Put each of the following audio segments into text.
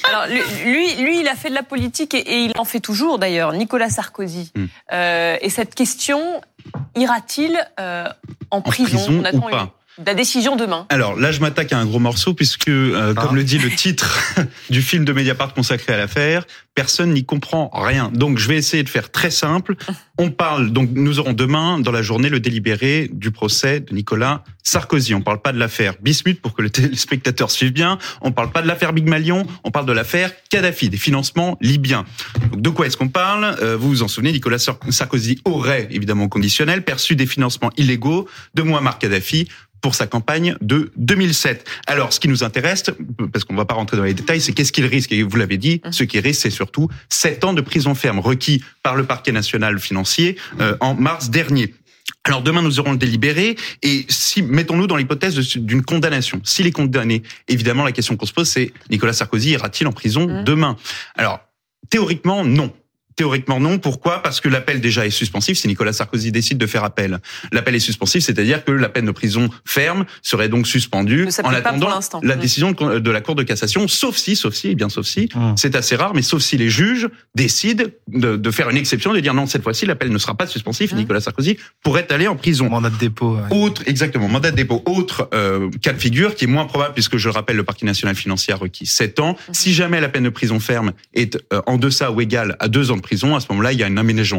Alors lui, il a fait de la politique et il en fait toujours d'ailleurs, Nicolas Sarkozy. Et cette question, ira-t-il en prison ou pas? La décision demain. Alors là, je m'attaque à un gros morceau puisque, comme le dit le titre du film de Mediapart consacré à l'affaire, personne n'y comprend rien. Donc je vais essayer de faire très simple. Nous aurons demain dans la journée le délibéré du procès de Nicolas Sarkozy. On parle pas de l'affaire Bismuth pour que le téléspectateur suive bien. On parle pas de l'affaire Big Malion. On parle de l'affaire Kadhafi, des financements libyens. Donc de quoi est-ce qu'on parle? Vous vous en souvenez, Nicolas Sarkozy aurait, évidemment conditionnel, perçu des financements illégaux de Mouammar Kadhafi pour sa campagne de 2007. Alors, ce qui nous intéresse, parce qu'on ne va pas rentrer dans les détails, c'est qu'est-ce qu'il risque. Et vous l'avez dit, ce qu'il risque, c'est surtout 7 ans de prison ferme requis par le parquet national financier en mars dernier. Alors demain, nous aurons le délibéré, et mettons-nous dans l'hypothèse d'une condamnation. S'il est condamné, évidemment, la question qu'on se pose, c'est Nicolas Sarkozy ira-t-il en prison demain? Alors, théoriquement, non. Théoriquement non. Pourquoi? Parce que l'appel déjà est suspensif. Si Nicolas Sarkozy décide de faire appel, l'appel est suspensif, c'est-à-dire que la peine de prison ferme serait donc suspendue en attendant la décision de la Cour de cassation, sauf si, c'est assez rare, mais sauf si les juges décident de faire une exception, de dire non, cette fois-ci, l'appel ne sera pas suspensif, Nicolas Sarkozy pourrait aller en prison. Mandat de dépôt. Ouais. Mandat de dépôt. Autre cas de figure qui est moins probable, puisque je le rappelle, le parquet national financier a requis 7 ans. Si jamais la peine de prison ferme est en deçà ou égale à 2 ans de prison, à ce moment-là, il y a un aménagement,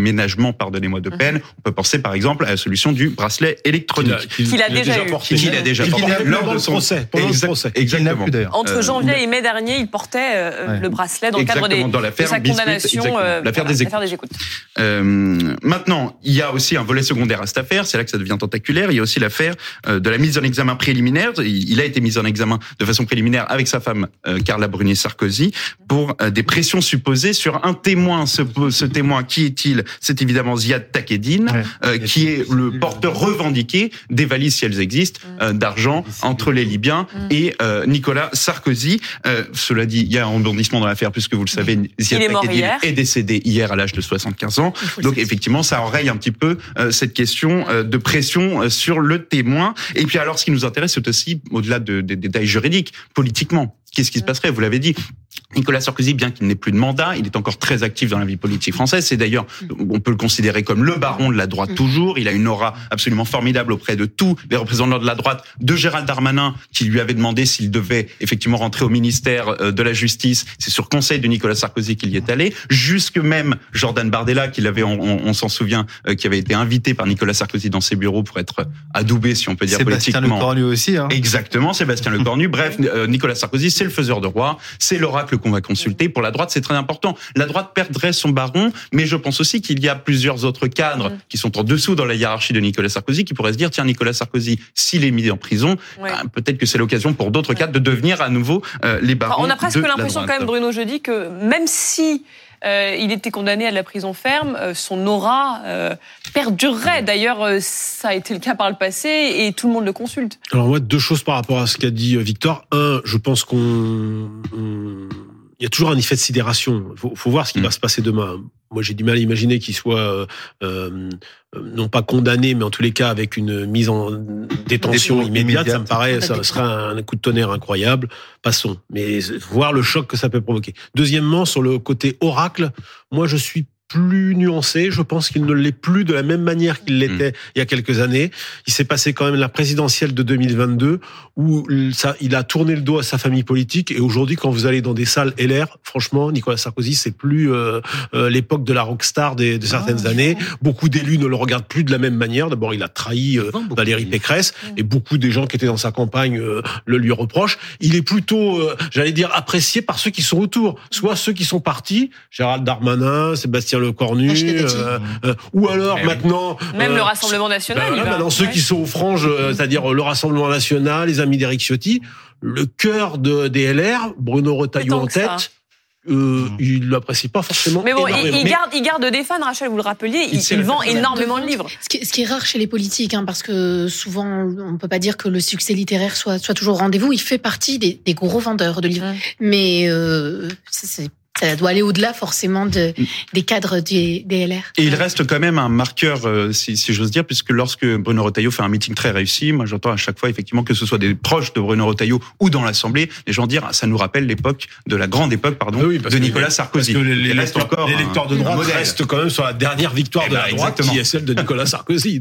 de peine. On peut penser, par exemple, à la solution du bracelet électronique. Qu'il a déjà porté lors de son procès. Exactement. Entre janvier et mai dernier, il portait le bracelet dans le cadre de sa condamnation, l'affaire des écoutes. Maintenant, il y a aussi un volet secondaire à cette affaire. C'est là que ça devient tentaculaire. Il y a aussi l'affaire de la mise en examen préliminaire. Il a été mis en examen de façon préliminaire avec sa femme, Carla Bruni-Sarkozy, pour des pressions supposées sur un témoin. Ce témoin, qui est-il? C'est évidemment Ziad Takedine, qui est le porteur revendiqué des valises, si elles existent, d'argent entre les Libyens et Nicolas Sarkozy. Cela dit, il y a un rebondissement dans l'affaire, puisque vous le savez, Ziad Takedine est décédé hier à l'âge de 75 ans. Donc effectivement, ça enraye un petit peu cette question de pression sur le témoin. Et puis alors, ce qui nous intéresse, c'est aussi, au-delà des détails juridiques, politiquement. Qu'est-ce qui se passerait? Vous l'avez dit, Nicolas Sarkozy, bien qu'il n'ait plus de mandat, il est encore très actif dans la vie politique française. C'est d'ailleurs, on peut le considérer comme le baron de la droite toujours. Il a une aura absolument formidable auprès de tous les représentants de la droite, de Gérald Darmanin, qui lui avait demandé s'il devait effectivement rentrer au ministère de la Justice. C'est sur conseil de Nicolas Sarkozy qu'il y est allé. Jusque même Jordan Bardella, qu'il avait, on s'en souvient, qui avait été invité par Nicolas Sarkozy dans ses bureaux pour être adoubé, si on peut dire, Sébastien politiquement. Lecornu aussi, hein. Exactement, Sébastien Lecornu. Bref, Nicolas Sarkozy, c'est le faiseur de roi, c'est l'oracle qu'on va consulter. Pour la droite, c'est très important. La droite perdrait son baron, mais je pense aussi qu'il y a plusieurs autres cadres qui sont en dessous dans la hiérarchie de Nicolas Sarkozy, qui pourraient se dire, tiens, Nicolas Sarkozy, s'il est mis en prison, peut-être que c'est l'occasion pour d'autres cadres de devenir à nouveau les barons. On a presque l'impression quand même, Bruno Jeudi, que même si il était condamné à de la prison ferme, son aura perdurerait. D'ailleurs, ça a été le cas par le passé et tout le monde le consulte. Alors moi, 2 choses par rapport à ce qu'a dit Victor. Un, je pense il y a toujours un effet de sidération. Faut voir ce qui va se passer demain. Moi, j'ai du mal à imaginer qu'il soit non pas condamné, mais en tous les cas avec une mise en détention immédiate. Ça me paraît, ça serait un coup de tonnerre incroyable. Passons. Mais voir le choc que ça peut provoquer. Deuxièmement, sur le côté oracle, moi, je suis plus nuancé. Je pense qu'il ne l'est plus de la même manière qu'il l'était il y a quelques années. Il s'est passé quand même la présidentielle de 2022 où il a tourné le dos à sa famille politique, et aujourd'hui, quand vous allez dans des salles LR, franchement, Nicolas Sarkozy, c'est plus l'époque de la rockstar de certaines années. Beaucoup d'élus ne le regardent plus de la même manière. D'abord, il a trahi Valérie Pécresse, et beaucoup des gens qui étaient dans sa campagne le lui reprochent. Il est plutôt, j'allais dire, apprécié par ceux qui sont autour, soit ceux qui sont partis, Gérald Darmanin, Sébastien Lecornu, ou alors maintenant même le Rassemblement National. Maintenant ceux qui sont aux franges, c'est-à-dire le Rassemblement National, les amis d'Éric Ciotti, le cœur des LR, Bruno Retailleau en tête. Il l'apprécie pas forcément. Mais bon, il garde des fans, Rachel, vous le rappeliez, il vend énormément de livres. Ce qui est rare chez les politiques, parce que souvent, on peut pas dire que le succès littéraire soit toujours au rendez-vous. Il fait partie des gros vendeurs de livres. Mais c'est ça doit aller au-delà forcément des cadres des LR. Et il reste quand même un marqueur, si j'ose dire, puisque lorsque Bruno Retailleau fait un meeting très réussi, moi j'entends à chaque fois effectivement que ce soit des proches de Bruno Retailleau ou dans l'Assemblée, les gens dire ça nous rappelle la grande époque de Nicolas Sarkozy. Parce que les électeurs de droite restent quand même sur la dernière victoire de la droite, qui est celle de Nicolas Sarkozy.